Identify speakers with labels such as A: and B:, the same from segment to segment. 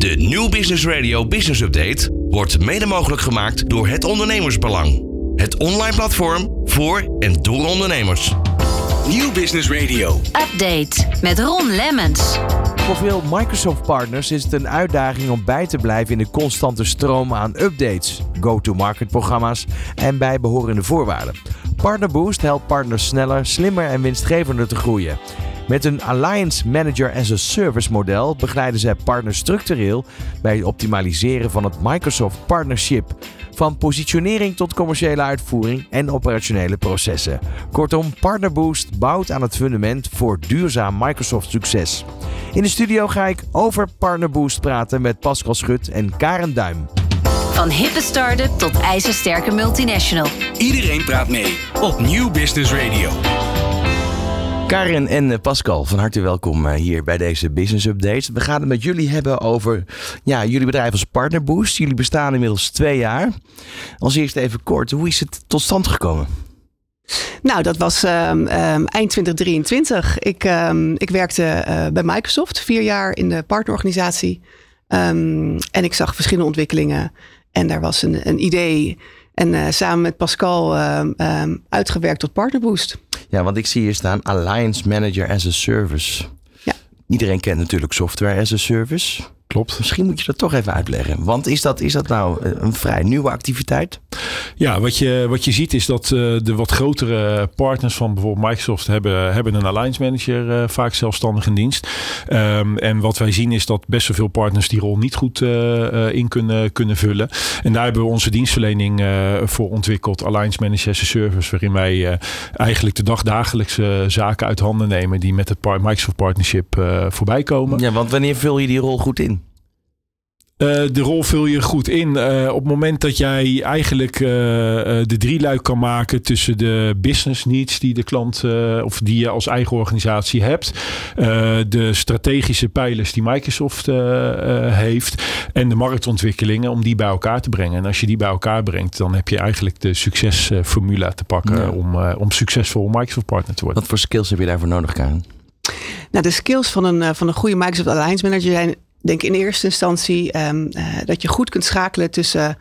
A: De Nieuw Business Radio Business Update wordt mede mogelijk gemaakt door Het Ondernemersbelang. Het online platform voor en door ondernemers.
B: Nieuw Business Radio.
C: Update met Ron Lemmens.
D: Voor veel Microsoft-partners is het een uitdaging om bij te blijven in de constante stroom aan updates, go-to-market-programma's en bijbehorende voorwaarden. PartnerBoost helpt partners sneller, slimmer en winstgevender te groeien. Met een Alliance Manager as a Service model begeleiden zij partners structureel bij het optimaliseren van het Microsoft Partnership. Van positionering tot commerciële uitvoering en operationele processen. Kortom, PartnerBoost bouwt aan het fundament voor duurzaam Microsoft succes. In de studio ga ik over PartnerBoost praten met Pascal Schut en Karen Duim.
C: Van hippe start-up tot ijzersterke multinational.
B: Iedereen praat mee op Nieuw Business Radio.
D: Karen en Pascal, van harte welkom hier bij deze Business Update. We gaan het met jullie hebben over jullie bedrijf als PartnerBoost. Jullie bestaan inmiddels 2 jaar. Als eerst even kort, hoe is het tot stand gekomen?
E: Nou, dat was eind 2023. Ik werkte bij Microsoft 4 jaar in de partnerorganisatie. En ik zag verschillende ontwikkelingen. En daar was een idee. En samen met Pascal uitgewerkt tot PartnerBoost.
D: Ja, want ik zie hier staan Alliance Manager as a Service. Ja. Iedereen kent natuurlijk Software as a Service.
F: Klopt.
D: Misschien moet je dat toch even uitleggen. Want is dat nou een vrij nieuwe activiteit?
F: Ja, wat je ziet is dat de wat grotere partners van bijvoorbeeld Microsoft hebben een Alliance Manager vaak zelfstandig in dienst. En wat wij zien is dat best wel veel partners die rol niet goed in kunnen vullen. En daar hebben we onze dienstverlening voor ontwikkeld. Alliance Manager as a Service, waarin wij eigenlijk de dagdagelijkse zaken uit handen nemen die met het Microsoft Partnership voorbij komen.
D: Ja, want wanneer vul je die rol goed in?
F: De rol vul je goed in. Op het moment dat jij eigenlijk de drieluik kan maken tussen de business needs die de klant of die je als eigen organisatie hebt. De strategische pijlers die Microsoft heeft. En de marktontwikkelingen om die bij elkaar te brengen. En als je die bij elkaar brengt, dan heb je eigenlijk de succesformula te pakken om succesvol Microsoft partner te worden.
D: Wat voor skills heb je daarvoor nodig, Karen?
E: Nou, de skills van een goede Microsoft Alliance Manager zijn, denk in eerste instantie dat je goed kunt schakelen tussen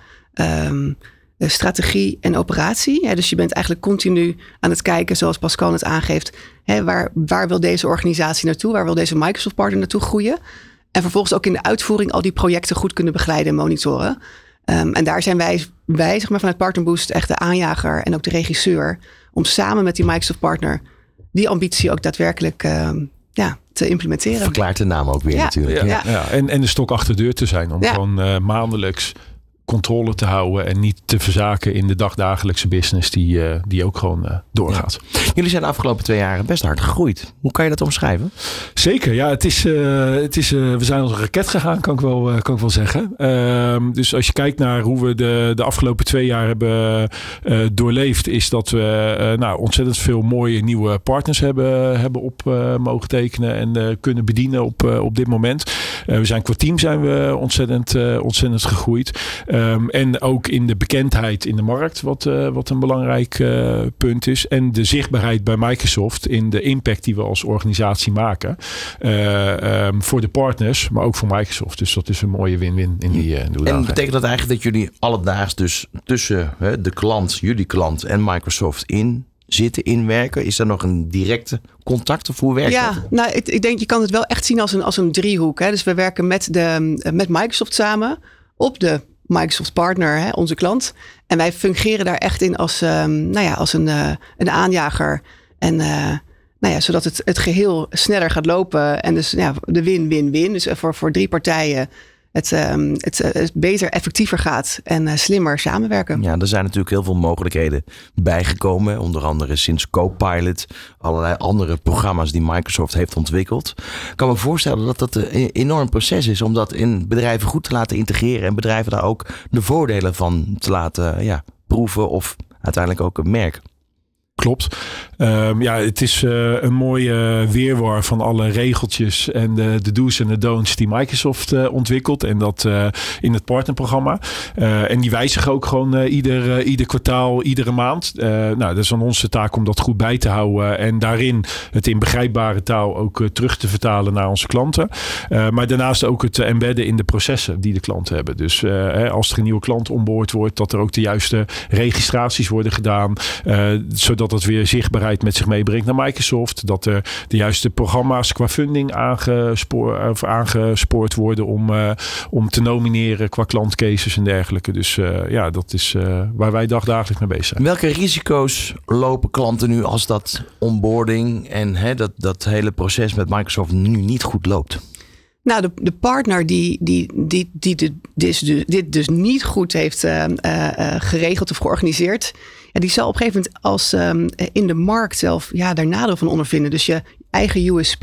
E: strategie en operatie. Ja, dus je bent eigenlijk continu aan het kijken, zoals Pascal het aangeeft. Waar wil deze organisatie naartoe? Waar wil deze Microsoft partner naartoe groeien? En vervolgens ook in de uitvoering al die projecten goed kunnen begeleiden en monitoren. En daar zijn wij zeg maar, vanuit PartnerBoost echt de aanjager en ook de regisseur. Om samen met die Microsoft partner die ambitie ook daadwerkelijk te implementeren.
D: Verklaart de naam ook weer natuurlijk.
F: Ja. En de stok achter de deur te zijn. Om gewoon maandelijks controle te houden. En niet te verzaken in de dagdagelijkse business die ook gewoon doorgaat.
D: Ja. Jullie zijn de afgelopen 2 jaar best hard gegroeid. Hoe kan je dat omschrijven?
F: Zeker, ja. We zijn als een raket gegaan, kan ik wel zeggen. Dus als je kijkt naar hoe we de afgelopen 2 jaar hebben doorleefd, is dat we ontzettend veel mooie nieuwe partners hebben op mogen tekenen en kunnen bedienen op dit moment. We zijn qua team ontzettend gegroeid. En ook in de bekendheid in de markt, wat een belangrijk punt is. En de zichtbaarheid bij Microsoft in de impact die we als organisatie maken. Voor de partners, maar ook voor Microsoft. Dus dat is een mooie win-win in die
D: En betekent dat eigenlijk dat jullie alledaags dus tussen de klant, jullie klant en Microsoft inwerken? Is er nog een directe contact of hoe werkt dat?
E: Nou, ik denk je kan het wel echt zien als een driehoek. Hè? Dus we werken met Microsoft samen op de Microsoft partner, onze klant. En wij fungeren daar echt in als een aanjager. En zodat het geheel sneller gaat lopen. En dus de win-win-win. Dus voor 3 partijen het beter, effectiever gaat en slimmer samenwerken.
D: Ja, er zijn natuurlijk heel veel mogelijkheden bijgekomen. Onder andere sinds Copilot, allerlei andere programma's die Microsoft heeft ontwikkeld. Ik kan me voorstellen dat dat een enorm proces is om dat in bedrijven goed te laten integreren en bedrijven daar ook de voordelen van te laten proeven of uiteindelijk ook merken.
F: Klopt. Het is een mooie weerwar van alle regeltjes en de do's en de don'ts die Microsoft ontwikkelt. En dat in het partnerprogramma. En die wijzigen ook gewoon ieder kwartaal, iedere maand. Dat is aan onze taak om dat goed bij te houden. En daarin het in begrijpbare taal ook terug te vertalen naar onze klanten. Maar daarnaast ook het embedden in de processen die de klanten hebben. Dus als er een nieuwe klant onboord wordt, dat er ook de juiste registraties worden gedaan. Zodat het weer zichtbaarheid met zich meebrengt naar Microsoft. Dat er de juiste programma's qua funding aangespoord worden om te nomineren qua klantcases en dergelijke. Dus dat is waar wij dagdagelijks mee bezig zijn.
D: Welke risico's lopen klanten nu als dat onboarding en dat hele proces met Microsoft nu niet goed loopt?
E: Nou, de partner die dit dus niet goed heeft geregeld of georganiseerd, die zal op een gegeven moment als in de markt zelf daar nadeel van ondervinden. Dus je eigen USP,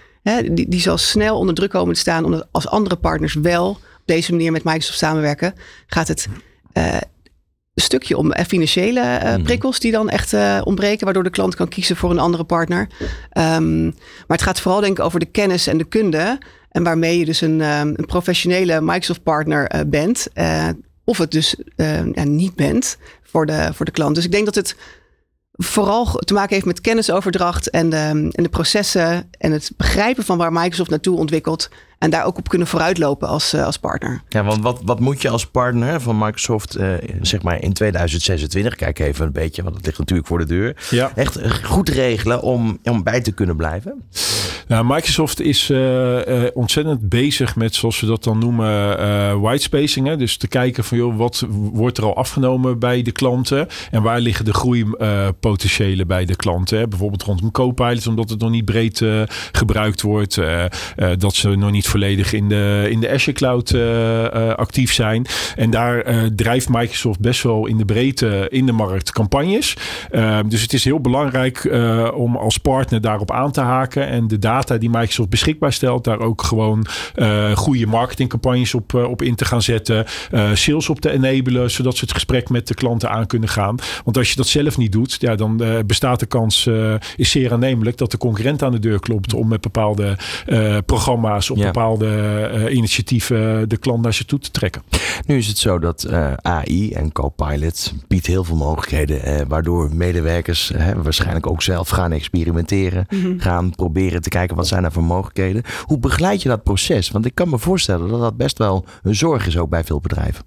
E: die zal snel onder druk komen te staan, omdat als andere partners wel op deze manier met Microsoft samenwerken, gaat het een stukje om financiële prikkels die dan echt ontbreken, waardoor de klant kan kiezen voor een andere partner. Maar het gaat vooral denk ik over de kennis en de kunde. En waarmee je dus een professionele Microsoft partner bent. Of het dus niet bent voor de klant. Dus ik denk dat het vooral te maken heeft met kennisoverdracht en de processen en het begrijpen van waar Microsoft naartoe ontwikkelt. En daar ook op kunnen vooruitlopen als partner. Ja,
D: want wat moet je als partner van Microsoft zeg maar in 2026, kijk even een beetje, want het ligt natuurlijk voor de deur. Ja. Echt goed regelen om bij te kunnen blijven?
F: Nou, Microsoft is ontzettend bezig met, zoals we dat dan noemen, whitespacing. Hè? Dus te kijken van wat wordt er al afgenomen bij de klanten en waar liggen de groeipotentiëlen bij de klanten. Hè? Bijvoorbeeld rondom Copilot, omdat het nog niet breed gebruikt wordt. Dat ze nog niet volledig in de Azure Cloud actief zijn. En daar drijft Microsoft best wel in de breedte in de markt campagnes. Dus het is heel belangrijk om als partner daarop aan te haken en de data die Microsoft beschikbaar stelt, daar ook gewoon goede marketingcampagnes op in te gaan zetten. Sales op te enablen, zodat ze het gesprek met de klanten aan kunnen gaan. Want als je dat zelf niet doet, dan bestaat de kans, is zeer aannemelijk, dat de concurrent aan de deur klopt om met bepaalde programma's of bepaalde initiatieven de klant naar zich toe te trekken.
D: Nu is het zo dat AI en Copilot biedt heel veel mogelijkheden, waardoor medewerkers waarschijnlijk ook zelf gaan experimenteren, gaan proberen te kijken wat zijn er voor mogelijkheden. Hoe begeleid je dat proces? Want ik kan me voorstellen dat dat best wel een zorg is ook bij veel bedrijven.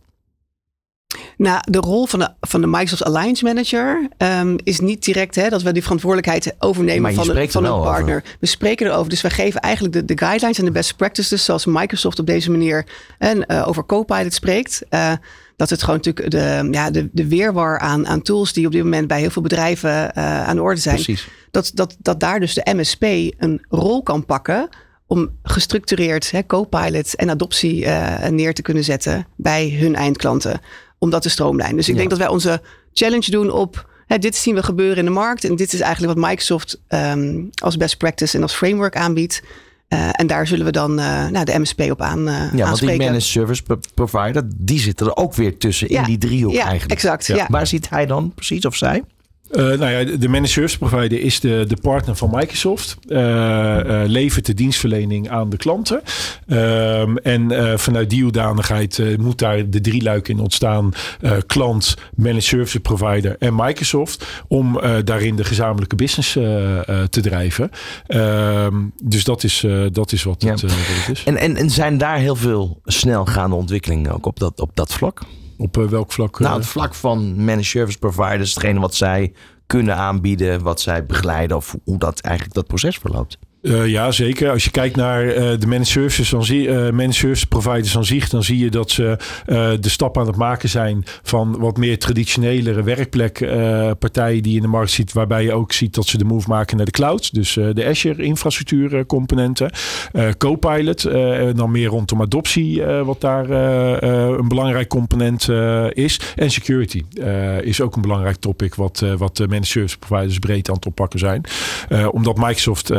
E: Nou, de rol van de Microsoft Alliance Manager is niet direct dat we die verantwoordelijkheid overnemen van een partner. Over. We spreken erover. Dus we geven eigenlijk de guidelines en de best practices zoals Microsoft op deze manier over Copilot spreekt. Dat het gewoon natuurlijk de weerwar aan tools die op dit moment bij heel veel bedrijven aan de orde zijn.
D: Precies.
E: Dat daar dus de MSP een rol kan pakken om gestructureerd Copilot en adoptie neer te kunnen zetten bij hun eindklanten. Om dat te stroomlijnen. Dus ik denk dat wij onze challenge doen op dit zien we gebeuren in de markt. En dit is eigenlijk wat Microsoft als best practice en als framework aanbiedt. En daar zullen we dan de MSP op aanspreken.
D: Want die managed service provider, die zit er ook weer tussen in die driehoek eigenlijk.
E: Exact. Ja.
D: Waar zit hij dan precies of zij?
F: De managed service provider is de partner van Microsoft. Levert de dienstverlening aan de klanten. En vanuit die hoedanigheid moet daar de drieluik in ontstaan. Klant, managed service provider en Microsoft. Om daarin de gezamenlijke business te drijven. Dus dat is wat het is.
D: En zijn daar heel veel snelgaande ontwikkelingen ook op dat vlak?
F: Op welk vlak?
D: Nou, het vlak van managed service providers, hetgene wat zij kunnen aanbieden, wat zij begeleiden of hoe dat eigenlijk dat proces verloopt.
F: Ja, zeker. Als je kijkt naar de managed service providers aan zich, dan zie je dat ze de stap aan het maken zijn van wat meer traditionelere werkplekpartijen die je in de markt ziet, waarbij je ook ziet dat ze de move maken naar de cloud. Dus de Azure infrastructuurcomponenten. Copilot, dan meer rondom adoptie, wat daar een belangrijk component is. En security is ook een belangrijk topic wat de managed service providers breed aan het oppakken zijn. Omdat Microsoft enerzijds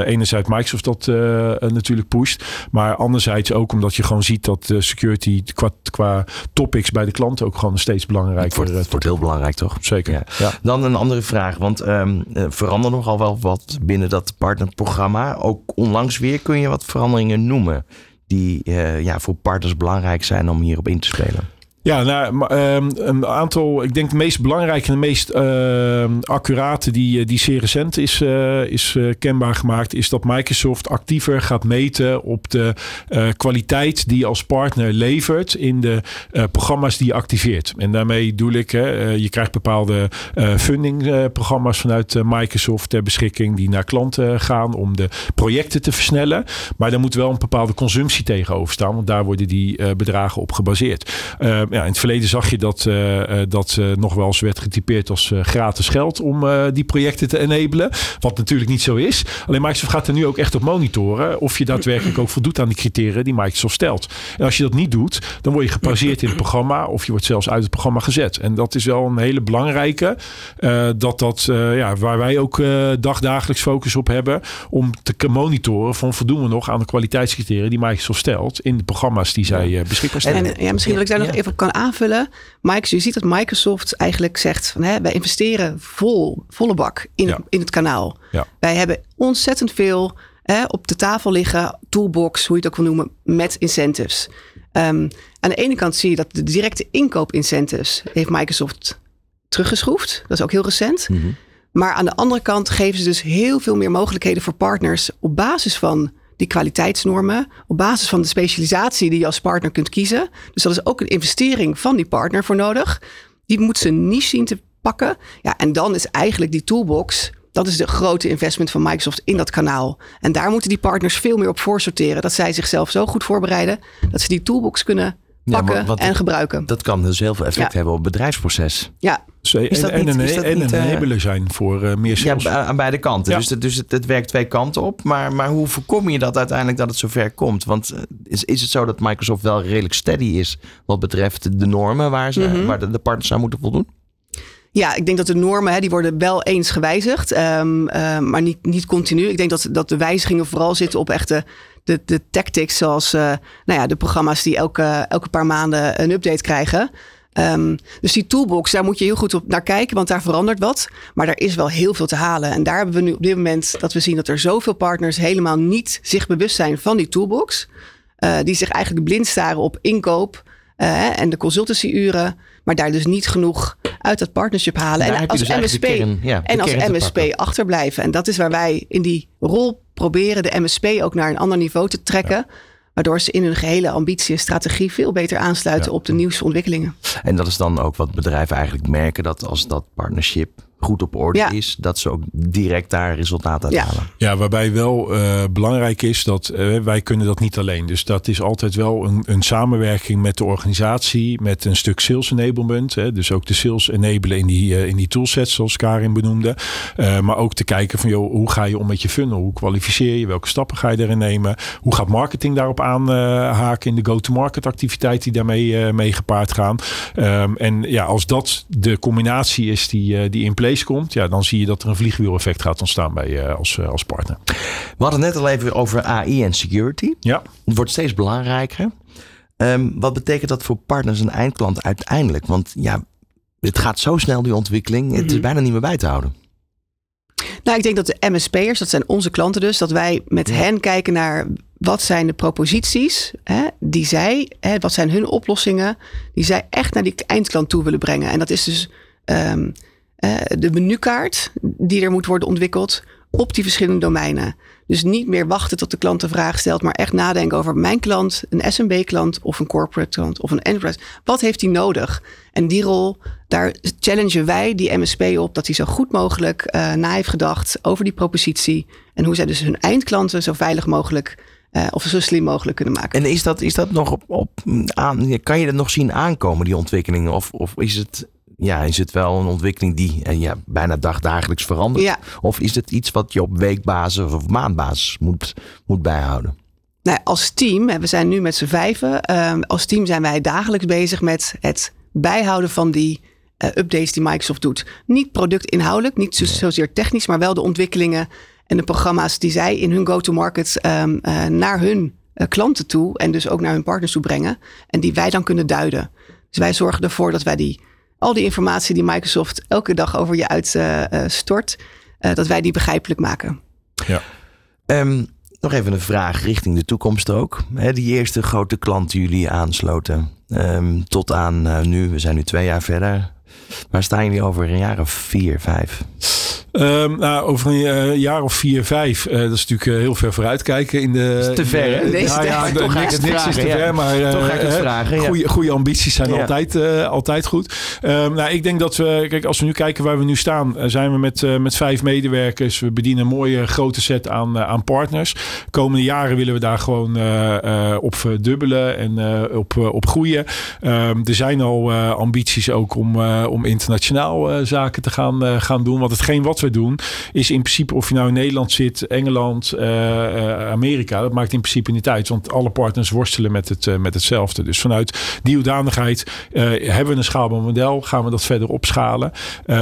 F: Microsoft dat natuurlijk pusht. Maar anderzijds ook omdat je gewoon ziet dat security qua topics bij de klanten ook gewoon steeds belangrijker
D: Het wordt heel belangrijk, toch?
F: Zeker.
D: Ja. Dan een andere vraag, want verandert nogal wel wat binnen dat partnerprogramma. Ook onlangs weer, kun je wat veranderingen noemen die voor partners belangrijk zijn om hierop in te spelen?
F: Ja, een aantal, ik denk de meest belangrijke en de meest accurate die zeer recent is kenbaar gemaakt, is dat Microsoft actiever gaat meten op de kwaliteit die je als partner levert in de programma's die je activeert. En daarmee bedoel ik, je krijgt bepaalde fundingprogramma's vanuit Microsoft ter beschikking die naar klanten gaan om de projecten te versnellen. Maar daar moet wel een bepaalde consumptie tegenover staan, want daar worden die bedragen op gebaseerd. In het verleden zag je dat nog wel eens werd getypeerd als gratis geld om die projecten te enablen. Wat natuurlijk niet zo is. Alleen Microsoft gaat er nu ook echt op monitoren of je daadwerkelijk ook voldoet aan die criteria die Microsoft stelt. En als je dat niet doet, dan word je gepauzeerd in het programma of je wordt zelfs uit het programma gezet. En dat is wel een hele belangrijke. Waar wij ook dagelijks focus op hebben om te monitoren van voldoen we nog aan de kwaliteitscriteria die Microsoft stelt in de programma's die zij beschikbaar stellen.
E: En misschien dat ik daar nog even op kan aanvullen. Je ziet dat Microsoft eigenlijk zegt van wij investeren volle bak in het kanaal. Ja. Wij hebben ontzettend veel op de tafel liggen, toolbox, hoe je het ook wil noemen, met incentives. Aan de ene kant zie je dat de directe inkoop-incentives heeft Microsoft teruggeschroefd. Dat is ook heel recent. Mm-hmm. Maar aan de andere kant geven ze dus heel veel meer mogelijkheden voor partners op basis van die kwaliteitsnormen, op basis van de specialisatie die je als partner kunt kiezen. Dus dat is ook een investering van die partner voor nodig. Die moet ze niche zien te pakken. Ja, en dan is eigenlijk die toolbox, dat is de grote investment van Microsoft in dat kanaal. En daar moeten die partners veel meer op voorsorteren. Dat zij zichzelf zo goed voorbereiden dat ze die toolbox kunnen pakken en gebruiken.
D: Dat kan dus heel veel effect hebben op het bedrijfsproces.
E: Ja.
F: En een enabler zijn voor meer sales.
D: Ja, aan beide kanten. Ja. Dus het werkt twee kanten op. Maar hoe voorkom je dat uiteindelijk dat het zover komt? Want is het zo dat Microsoft wel redelijk steady is wat betreft de normen waar de partners aan moeten voldoen?
E: Ja, ik denk dat de normen die worden wel eens gewijzigd, maar niet continu. Ik denk dat de wijzigingen vooral zitten op echt de tactics, zoals de programma's die elke paar maanden een update krijgen. Dus die toolbox, daar moet je heel goed op naar kijken, want daar verandert wat. Maar daar is wel heel veel te halen. En daar hebben we nu op dit moment dat we zien dat er zoveel partners helemaal niet zich bewust zijn van die toolbox. Die zich eigenlijk blind staren op inkoop en de consultancyuren, maar daar dus niet genoeg uit dat partnership halen. En als dus MSP achterblijven. En dat is waar wij in die rol proberen de MSP ook naar een ander niveau te trekken. Ja. Waardoor ze in hun gehele ambitie en strategie veel beter aansluiten op de nieuwste ontwikkelingen.
D: En dat is dan ook wat bedrijven eigenlijk merken, dat als dat partnership goed op orde is, dat ze ook direct daar resultaat uit halen. Ja,
F: waarbij wel belangrijk is dat wij kunnen dat niet alleen. Dus dat is altijd wel een samenwerking met de organisatie, met een stuk sales enablement. Dus ook de sales enablen in die toolsets, zoals Karin benoemde. Maar ook te kijken van, hoe ga je om met je funnel? Hoe kwalificeer je? Welke stappen ga je erin nemen? Hoe gaat marketing daarop aanhaken in de go-to-market activiteit die daarmee mee gepaard gaan? Als dat de combinatie is die in place komt, dan zie je dat er een vliegwiel-effect gaat ontstaan bij als partner.
D: We hadden het net al even over AI en security.
F: Ja.
D: Het wordt steeds belangrijker. Wat betekent dat voor partners en eindklant uiteindelijk? Want het gaat zo snel, die ontwikkeling. Het is bijna niet meer bij te houden.
E: Nou, ik denk dat de MSP'ers, dat zijn onze klanten dus, dat wij met hen kijken naar wat zijn de proposities die zij, wat zijn hun oplossingen, die zij echt naar die eindklant toe willen brengen. En dat is dus de menukaart die er moet worden ontwikkeld op die verschillende domeinen. Dus niet meer wachten tot de klant de vraag stelt, maar echt nadenken over mijn klant, een SMB-klant of een corporate klant of een enterprise. Wat heeft hij nodig? En die rol, daar challengen wij die MSP op dat hij zo goed mogelijk na heeft gedacht over die propositie en hoe zij dus hun eindklanten zo veilig mogelijk of zo slim mogelijk kunnen maken.
D: En is dat nog kan je dat nog zien aankomen, die ontwikkelingen? Of is het wel een ontwikkeling die bijna dagelijks verandert? Ja. Of is het iets wat je op weekbasis of maandbasis moet bijhouden?
E: Nou, als team, we zijn nu met z'n 5. Als team zijn wij dagelijks bezig met het bijhouden van die updates die Microsoft doet. Niet productinhoudelijk, niet zozeer technisch, maar wel de ontwikkelingen En de programma's die zij in hun go-to-market naar hun klanten toe en dus ook naar hun partners toe brengen. En die wij dan kunnen duiden. Dus wij zorgen ervoor dat wij al die informatie die Microsoft elke dag over je uitstort, dat wij die begrijpelijk maken.
F: Ja.
D: Nog even een vraag richting de toekomst ook. Die eerste grote klant die jullie aansloten. Tot aan nu, we zijn nu 2 jaar verder. Waar staan jullie over een jaar of 4, 5?
F: Over een jaar of 4, 5. Dat is natuurlijk heel ver vooruitkijken. In de,
D: dat is te ver, hè?
F: Niks is te ver, maar
D: toch ga ik het vragen.
F: Goede ambities zijn altijd goed. Ik denk dat we, kijk, als we nu kijken waar we nu staan, zijn we met 5 medewerkers. We bedienen een mooie grote set aan partners. De komende jaren willen we daar gewoon op verdubbelen en op groeien. Er zijn al ambities ook om internationaal zaken te gaan doen. Want hetgeen wat we doen is in principe, of je nou in Nederland zit, Engeland, Amerika, dat maakt in principe niet uit. Want alle partners worstelen met hetzelfde. Dus vanuit die hoedanigheid hebben we een schaalbaar model. Gaan we dat verder opschalen.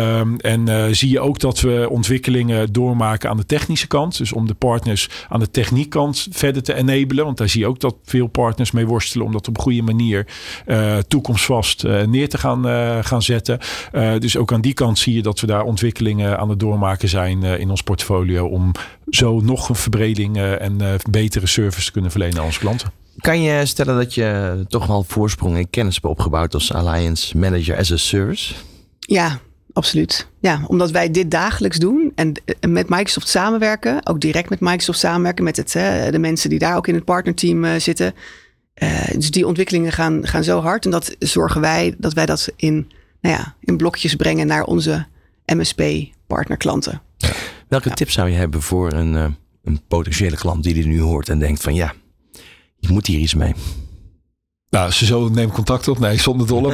F: En zie je ook dat we ontwikkelingen doormaken aan de technische kant. Dus om de partners aan de techniekkant verder te enablen. Want daar zie je ook dat veel partners mee worstelen om dat op een goede manier toekomstvast neer te gaan zetten. Dus ook aan die kant zie je dat we daar ontwikkelingen aan het doormaken zijn in ons portfolio om zo nog een verbreding en betere service te kunnen verlenen aan onze klanten.
D: Kan je stellen dat je toch wel voorsprong en kennis hebt opgebouwd als Alliance Manager as a Service?
E: Ja, absoluut. Ja, omdat wij dit dagelijks doen en met Microsoft samenwerken, ook direct met Microsoft samenwerken, met de mensen die daar ook in het partnerteam zitten. Dus die ontwikkelingen gaan zo hard en dat zorgen wij dat wij dat in blokjes brengen naar onze MSP-partnerklanten.
D: Welke tips zou je hebben voor een potentiële klant die dit nu hoort en denkt van ja, je moet hier iets mee?
F: Nou, zo neem contact op. Nee, zonder dolle.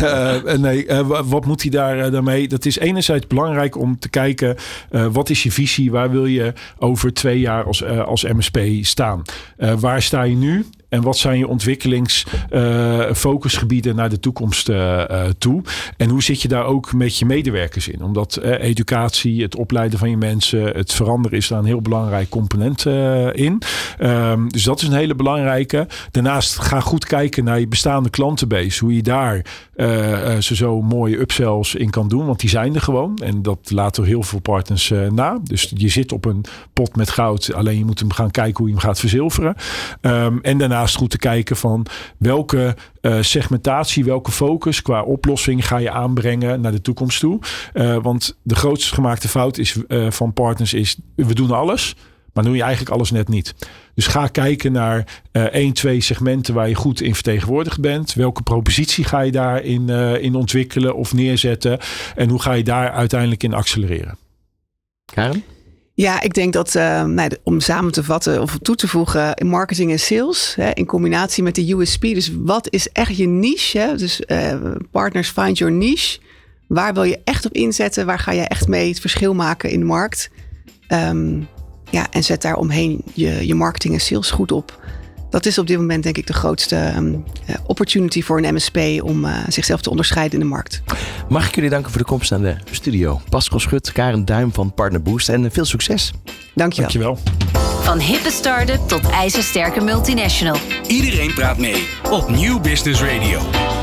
F: Maar wat moet hij daarmee? Dat is enerzijds belangrijk om te kijken, wat is je visie? Waar wil je over 2 jaar als MSP staan? Waar sta je nu? En wat zijn je ontwikkelingsfocusgebieden naar de toekomst toe? En hoe zit je daar ook met je medewerkers in? Omdat educatie, het opleiden van je mensen, het veranderen is daar een heel belangrijk component in. Dus dat is een hele belangrijke. Daarnaast ga goed kijken naar je bestaande klantenbase. Hoe je daar zo mooie upsells in kan doen. Want die zijn er gewoon. En dat laten er heel veel partners na. Dus je zit op een pot met goud. Alleen je moet hem gaan kijken hoe je hem gaat verzilveren. En daarnaast goed te kijken van welke segmentatie, welke focus qua oplossing ga je aanbrengen naar de toekomst toe. Want de grootste gemaakte fout van partners is, we doen alles, maar doe je eigenlijk alles net niet. Dus ga kijken naar 1, 2 segmenten waar je goed in vertegenwoordigd bent. Welke propositie ga je daarin in ontwikkelen of neerzetten? En hoe ga je daar uiteindelijk in accelereren?
D: Karen?
E: Ja, ik denk dat om samen te vatten of toe te voegen in marketing en sales, in combinatie met de USP. Dus wat is echt je niche? Hè? Dus partners find your niche. Waar wil je echt op inzetten? Waar ga je echt mee het verschil maken in de markt? En zet daar omheen je marketing en sales goed op. Dat is op dit moment denk ik de grootste opportunity voor een MSP om zichzelf te onderscheiden in de markt.
D: Mag ik jullie danken voor de komst naar de studio. Pascal Schut, Karen Duim van Partner Boost en veel succes.
E: Dankjewel.
C: Van hippe start-up tot ijzersterke multinational.
B: Iedereen praat mee op Nieuw Business Radio.